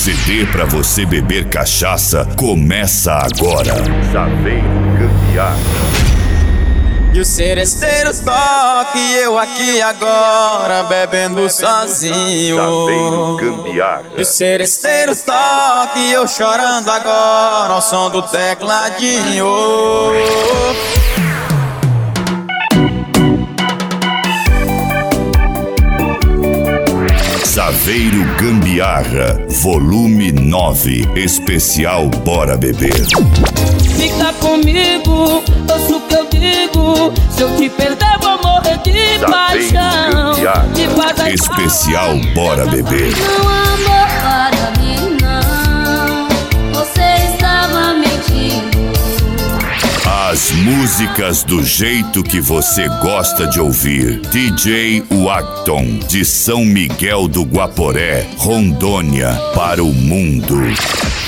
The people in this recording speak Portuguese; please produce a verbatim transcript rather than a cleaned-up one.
C D pra você beber cachaça começa agora. Saveiro Gambiarra. E os seresteiros toque, eu aqui agora bebendo sozinho. Saveiro Gambiarra. E os seresteiros toque, eu chorando agora ao som do tecladinho. Saveiro Gambiarra, volume nove, especial Bora Beber. Fica comigo, ouça o que eu digo. Se eu te perder, vou morrer de paixão. De paixão. Especial Bora Beber. Não, amor, para mim não. Você estava mentindo. As músicas do jeito que você gosta de ouvir. D J Wagton, de São Miguel do Guaporé, Rondônia, para o mundo.